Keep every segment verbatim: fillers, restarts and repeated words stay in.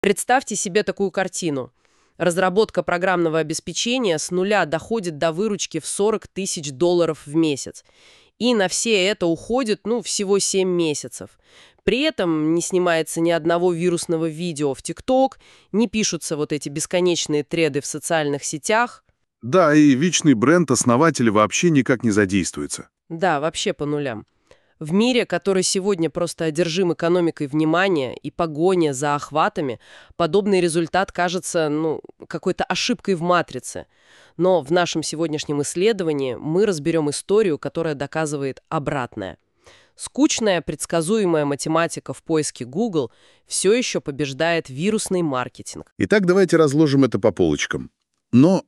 Представьте себе такую картину. Разработка программного обеспечения с нуля доходит до выручки в сорок тысяч долларов в месяц. И на все это уходит, ну, всего семь месяцев. При этом не снимается ни одного вирусного видео в ТикТок, не пишутся вот эти бесконечные треды в социальных сетях. Да, и вечный бренд основателя вообще никак не задействуется. Да, вообще по нулям. В мире, который сегодня просто одержим экономикой внимания и погоня за охватами, подобный результат кажется, ну, какой-то ошибкой в матрице. Но в нашем сегодняшнем исследовании мы разберем историю, которая доказывает обратное. Скучная, предсказуемая математика в поиске Google все еще побеждает вирусный маркетинг. Итак, давайте разложим это по полочкам. Но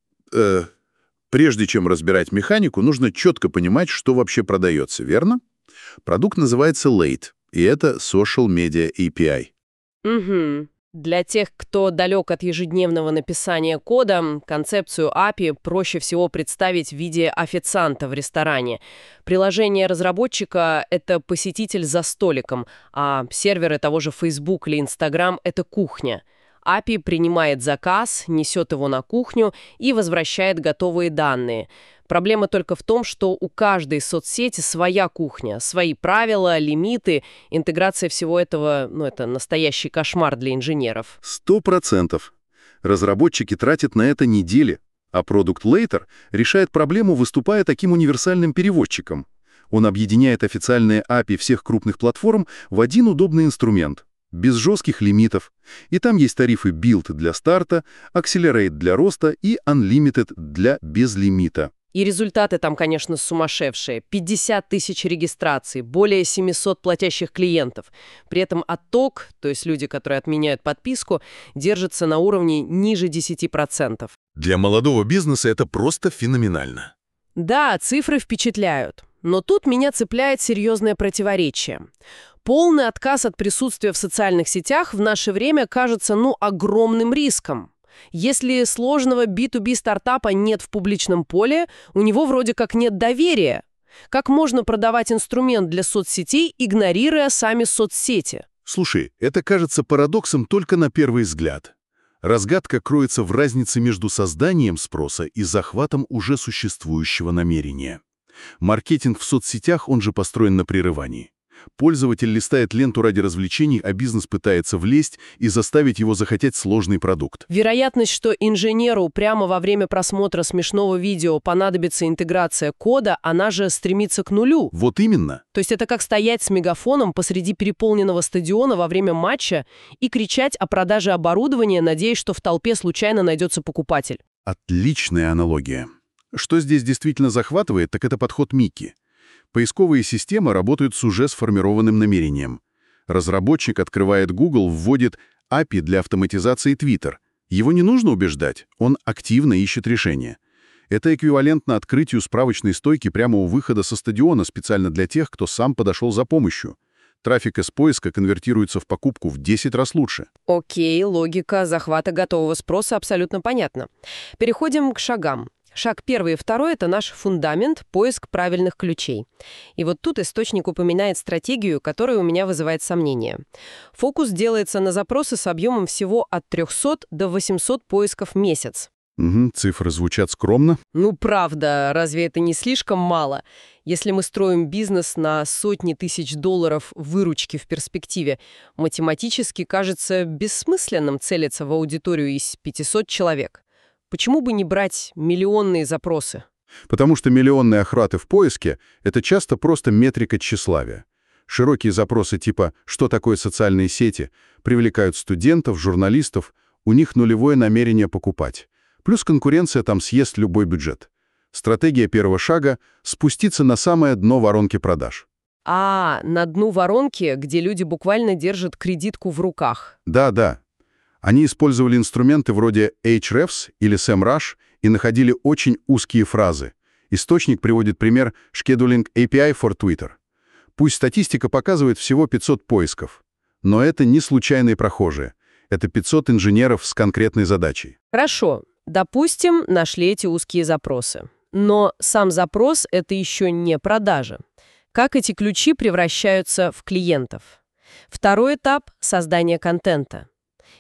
э, прежде чем разбирать механику, нужно четко понимать, что вообще продается, верно? Продукт называется Late, и это Social Media эй пи ай. Угу. Для тех, кто далек от ежедневного написания кода, концепцию эй пи ай проще всего представить в виде официанта в ресторане. Приложение разработчика — это посетитель за столиком, а серверы того же Facebook или Instagram — это кухня. эй пи ай принимает заказ, несет его на кухню и возвращает готовые данные. Проблема только в том, что у каждой соцсети своя кухня, свои правила, лимиты. Интеграция всего этого, ну, это настоящий кошмар для инженеров. Сто процентов. Разработчики тратят на это недели, а продукт Later решает проблему, выступая таким универсальным переводчиком. Он объединяет официальные эй пи ай всех крупных платформ в один удобный инструмент, без жестких лимитов. И там есть тарифы Build для старта, Accelerate для роста и Unlimited для безлимита. И результаты там, конечно, сумасшедшие. пятьдесят тысяч регистраций, более семьсот платящих клиентов. При этом отток, то есть люди, которые отменяют подписку, держится на уровне ниже десяти процентов. Для молодого бизнеса это просто феноменально. Да, цифры впечатляют. Но тут меня цепляет серьезное противоречие. Полный отказ от присутствия в социальных сетях в наше время кажется, ну, огромным риском. Если сложного би ту би стартапа нет в публичном поле, у него вроде как нет доверия. Как можно продавать инструмент для соцсетей, игнорируя сами соцсети? Слушай, это кажется парадоксом только на первый взгляд. Разгадка кроется в разнице между созданием спроса и захватом уже существующего намерения. Маркетинг в соцсетях, он же построен на прерывании. Пользователь листает ленту ради развлечений, а бизнес пытается влезть и заставить его захотеть сложный продукт. Вероятность, что инженеру прямо во время просмотра смешного видео понадобится интеграция кода, она же стремится к нулю. Вот именно. То есть это как стоять с мегафоном посреди переполненного стадиона во время матча и кричать о продаже оборудования, надеясь, что в толпе случайно найдется покупатель. Отличная аналогия. Что здесь действительно захватывает, так это подход Микки. Поисковые системы работают с уже сформированным намерением. Разработчик открывает Google, вводит эй пи ай для автоматизации Twitter. Его не нужно убеждать, он активно ищет решение. Это эквивалентно открытию справочной стойки прямо у выхода со стадиона специально для тех, кто сам подошел за помощью. Трафик из поиска конвертируется в покупку в десять раз лучше. Окей, логика захвата готового спроса абсолютно понятна. Переходим к шагам. Шаг первый и второй — это наш фундамент, поиск правильных ключей. И вот тут источник упоминает стратегию, которая у меня вызывает сомнения. Фокус делается на запросы с объемом всего от трёхсот до восьмисот поисков в месяц. Угу, цифры звучат скромно. Ну правда, разве это не слишком мало? Если мы строим бизнес на сотни тысяч долларов выручки в перспективе, математически кажется бессмысленным целиться в аудиторию из пятисот человек. Почему бы не брать миллионные запросы? Потому что миллионные охваты в поиске — это часто просто метрика тщеславия. Широкие запросы типа «что такое социальные сети?» привлекают студентов, журналистов, у них нулевое намерение покупать. Плюс конкуренция там съест любой бюджет. Стратегия первого шага — спуститься на самое дно воронки продаж. А, на дну воронки, где люди буквально держат кредитку в руках. Да, да. Они использовали инструменты вроде Ahrefs или SEMrush и находили очень узкие фразы. Источник приводит пример Scheduling эй пи ай for Twitter. Пусть статистика показывает всего пятьсот поисков, но это не случайные прохожие. Это пятьсот инженеров с конкретной задачей. Хорошо, допустим, нашли эти узкие запросы. Но сам запрос — это еще не продажа. Как эти ключи превращаются в клиентов? Второй этап — создание контента.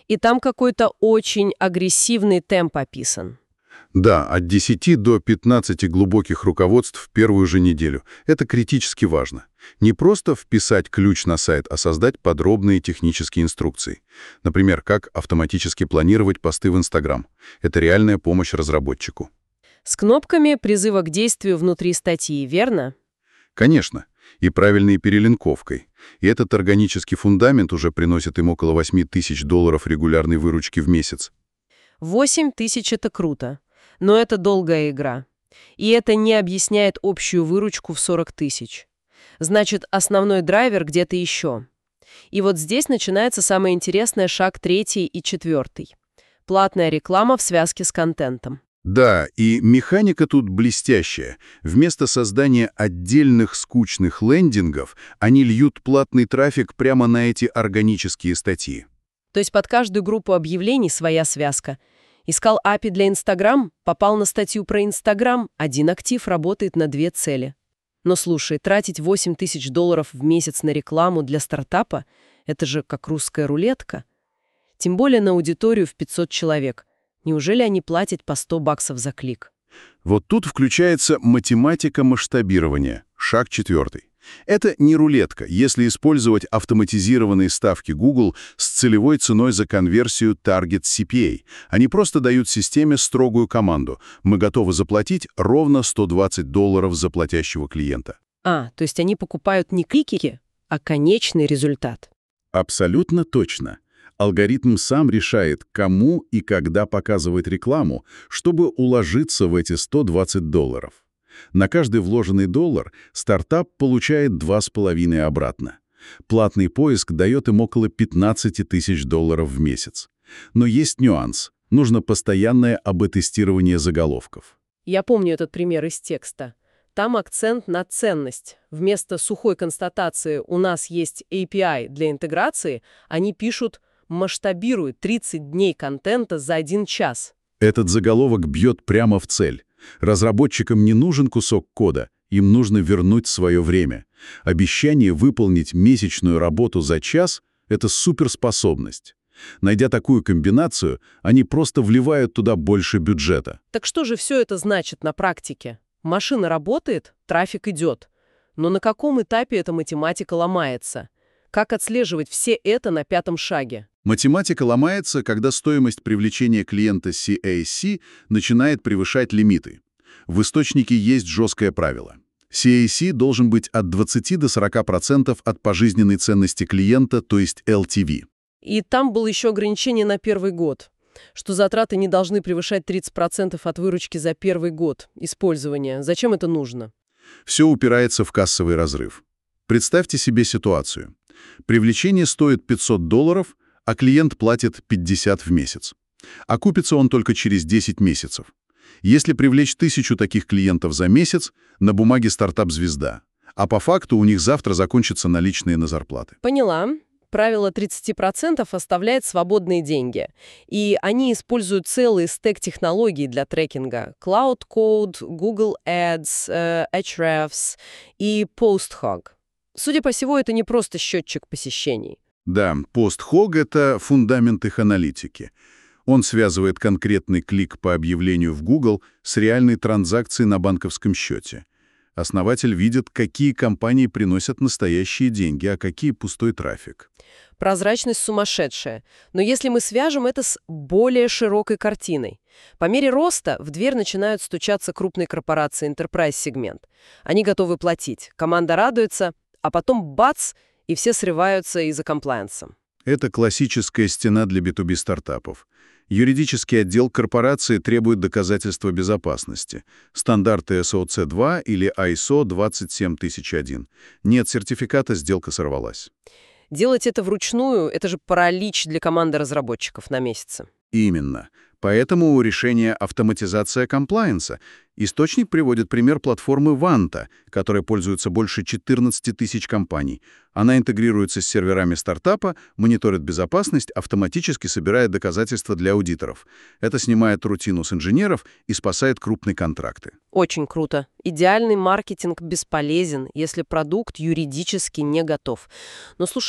И там какой-то очень агрессивный темп описан. Да, от десяти до пятнадцати глубоких руководств в первую же неделю. Это критически важно. Не просто вписать ключ на сайт, а создать подробные технические инструкции. Например, как автоматически планировать посты в Instagram. Это реальная помощь разработчику. С кнопками призыва к действию внутри статьи, верно? Конечно, и правильной перелинковкой. И этот органический фундамент уже приносит им около восьми тысяч долларов регулярной выручки в месяц. восемь тысяч — это круто. Но это долгая игра. И это не объясняет общую выручку в сорок тысяч. Значит, основной драйвер где-то еще. И вот здесь начинается самый интересный шаг третий и четвертый. Платная реклама в связке с контентом. Да, и механика тут блестящая. Вместо создания отдельных скучных лендингов они льют платный трафик прямо на эти органические статьи. То есть под каждую группу объявлений своя связка. Искал эй пи ай для Instagram, попал на статью про Instagram, один актив работает на две цели. Но слушай, тратить восемь тысяч долларов в месяц на рекламу для стартапа — это же как русская рулетка. Тем более на аудиторию в пятьсот человек. Неужели они платят по сто баксов за клик? Вот тут включается математика масштабирования, шаг четвертый. Это не рулетка, если использовать автоматизированные ставки Google с целевой ценой за конверсию Target си пи эй. Они просто дают системе строгую команду. Мы готовы заплатить ровно сто двадцать долларов за платящего клиента. А, то есть они покупают не клики, а конечный результат. Абсолютно точно. Алгоритм сам решает, кому и когда показывать рекламу, чтобы уложиться в эти сто двадцать долларов. На каждый вложенный доллар стартап получает два с половиной обратно. Платный поиск дает им около пятнадцати тысяч долларов в месяц. Но есть нюанс. Нужно постоянное АБ-тестирование заголовков. Я помню этот пример из текста. Там акцент на ценность. Вместо сухой констатации «у нас есть эй пи ай для интеграции», они пишут «масштабирует тридцать дней контента за один час». Этот заголовок бьет прямо в цель. Разработчикам не нужен кусок кода, им нужно вернуть свое время. Обещание выполнить месячную работу за час — это суперспособность. Найдя такую комбинацию, они просто вливают туда больше бюджета. Так что же все это значит на практике? Машина работает, трафик идет. Но на каком этапе эта математика ломается? Как отслеживать все это на пятом шаге? Математика ломается, когда стоимость привлечения клиента си эй си начинает превышать лимиты. В источнике есть жесткое правило. си эй си должен быть от двадцати до сорока процентов от пожизненной ценности клиента, то есть эл ти ви. И там было еще ограничение на первый год, что затраты не должны превышать тридцать процентов от выручки за первый год использования. Зачем это нужно? Все упирается в кассовый разрыв. Представьте себе ситуацию. Привлечение стоит пятьсот долларов, а клиент платит пятьдесят в месяц. Окупится он только через десять месяцев. Если привлечь тысячу таких клиентов за месяц, на бумаге стартап-звезда. А по факту у них завтра закончатся наличные на зарплаты. Поняла. Правило тридцать процентов оставляет свободные деньги. И они используют целый стек технологий для трекинга. Cloud Code, Google Ads, э, Ahrefs и PostHog. Судя по всему, это не просто счетчик посещений. Да, PostHog — это фундамент их аналитики. Он связывает конкретный клик по объявлению в Google с реальной транзакцией на банковском счете. Основатель видит, какие компании приносят настоящие деньги, а какие пустой трафик. Прозрачность сумасшедшая. Но если мы свяжем это с более широкой картиной. По мере роста в дверь начинают стучаться крупные корпорации Enterprise-сегмент. Они готовы платить, команда радуется, а потом бац, и все срываются из-за комплаенса. Это классическая стена для би ту би стартапов. Юридический отдел корпорации требует доказательства безопасности. Стандарты эс о си два или ай эс о двадцать семь тысяч один. Нет сертификата, сделка сорвалась. Делать это вручную — это же паралич для команды разработчиков на месяцы. Именно. Поэтому решение автоматизация комплаенса. Источник приводит пример платформы Ванта, которой пользуются больше четырнадцати тысяч компаний. Она интегрируется с серверами стартапа, мониторит безопасность, автоматически собирает доказательства для аудиторов. Это снимает рутину с инженеров и спасает крупные контракты. Очень круто. Идеальный маркетинг бесполезен, если продукт юридически не готов. Но слушай,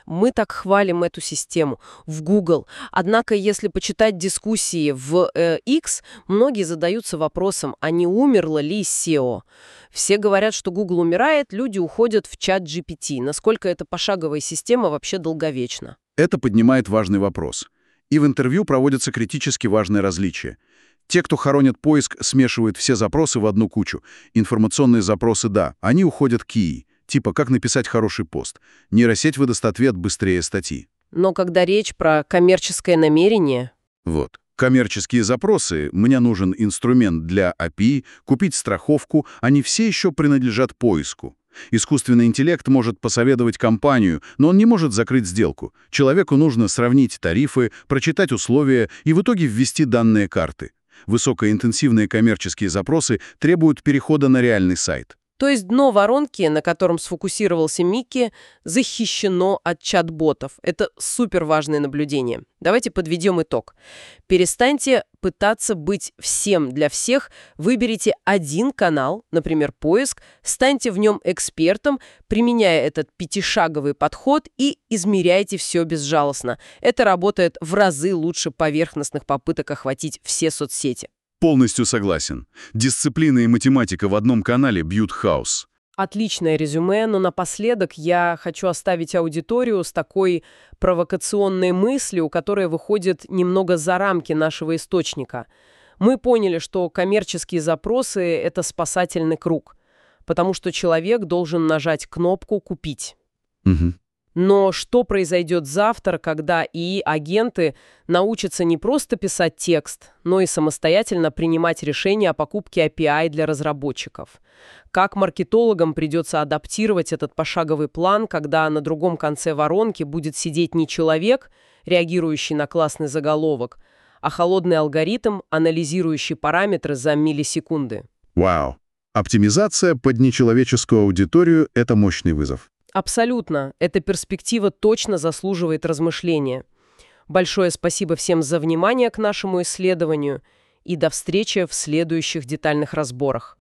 Мы так хвалим эту систему в Google. Однако, если почитать дискуссии в э, X, многие задаются вопросом, а не умерло ли сео? Все говорят, что Google умирает, люди уходят в чат джи пи ти. Насколько эта пошаговая система вообще долговечна? Это поднимает важный вопрос. И в интервью проводятся критически важные различия. Те, кто хоронят поиск, смешивают все запросы в одну кучу. Информационные запросы — да, они уходят к ИИ. Типа, как написать хороший пост. Нейросеть выдаст ответ быстрее статьи. Но когда речь про коммерческое намерение... Вот. Коммерческие запросы, мне нужен инструмент для эй пи ай, купить страховку, они все еще принадлежат поиску. Искусственный интеллект может посоветовать компанию, но он не может закрыть сделку. Человеку нужно сравнить тарифы, прочитать условия и в итоге ввести данные карты. Высокоинтенсивные коммерческие запросы требуют перехода на реальный сайт. То есть дно воронки, на котором сфокусировался Микки, защищено от чат-ботов. Это суперважное наблюдение. Давайте подведем итог. Перестаньте пытаться быть всем для всех, выберите один канал, например, поиск, станьте в нем экспертом, применяя этот пятишаговый подход и измеряйте все безжалостно. Это работает в разы лучше поверхностных попыток охватить все соцсети. Полностью согласен. Дисциплина и математика в одном канале бьют хаос. Отличное резюме, но напоследок я хочу оставить аудиторию с такой провокационной мыслью, которая выходит немного за рамки нашего источника. Мы поняли, что коммерческие запросы — это спасательный круг, потому что человек должен нажать кнопку «Купить». Угу. Но что произойдет завтра, когда ИИ-агенты научатся не просто писать текст, но и самостоятельно принимать решения о покупке эй пи ай для разработчиков? Как маркетологам придется адаптировать этот пошаговый план, когда на другом конце воронки будет сидеть не человек, реагирующий на классный заголовок, а холодный алгоритм, анализирующий параметры за миллисекунды? Вау. Оптимизация под нечеловеческую аудиторию — это мощный вызов. Абсолютно. Эта перспектива точно заслуживает размышления. Большое спасибо всем за внимание к нашему исследованию и до встречи в следующих детальных разборах.